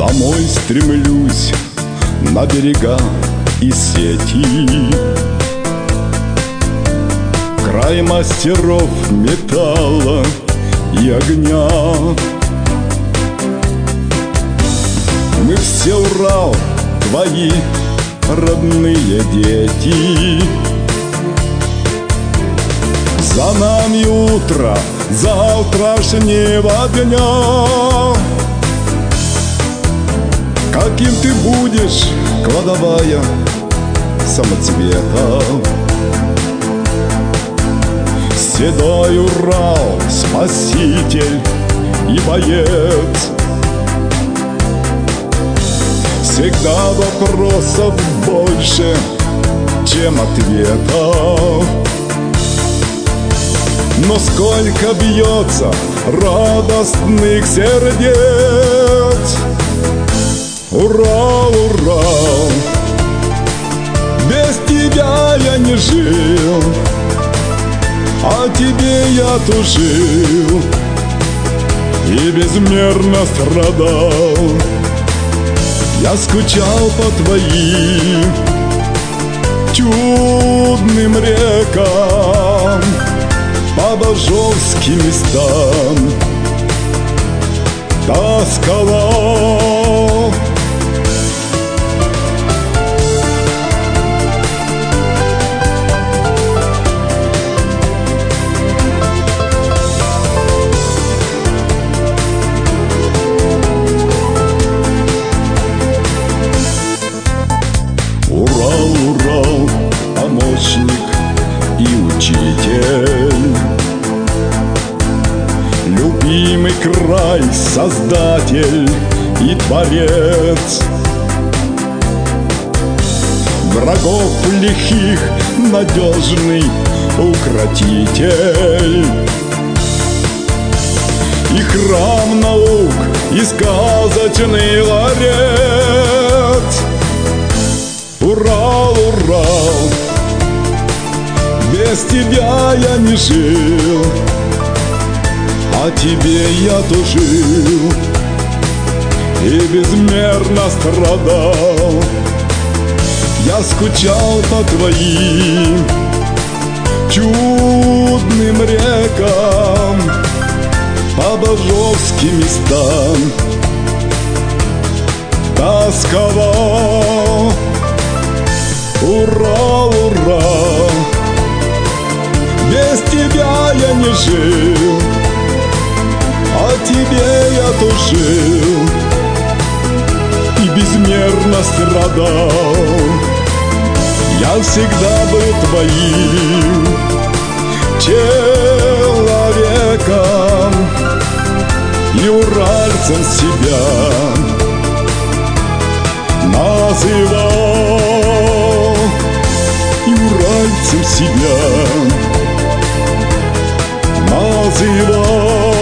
Домой стремлюсь на берега и сети, край мастеров металла и огня. Мы все Урал, твои родные дети. За нами утро завтрашнего дня. Каким ты будешь, кладовая самоцветов? Седой Урал, спаситель и боец. Всегда вопросов больше, чем ответов. Но сколько бьется радостных сердец. Урал, Урал, без тебя я не жил, о тебе я тужил и безмерно страдал. Я скучал по твоим чудным рекам, по божовским местам тосковал. Урал, Урал, помощник и учитель, любимый край, создатель и творец. Врагов лихих надежный укротитель, и храм наук, и сказочный ларец. Урал, Урал, без тебя я не жил, о тебе я тужил и безмерно страдал. Я скучал по твоим чудным рекам, по божовским местам тосковал. Урал, Урал, без тебя я не жил, о тебе я тужил и безмерно страдал. Я всегда был твоим человеком и уральцем себя называл, и уральцем себя называл.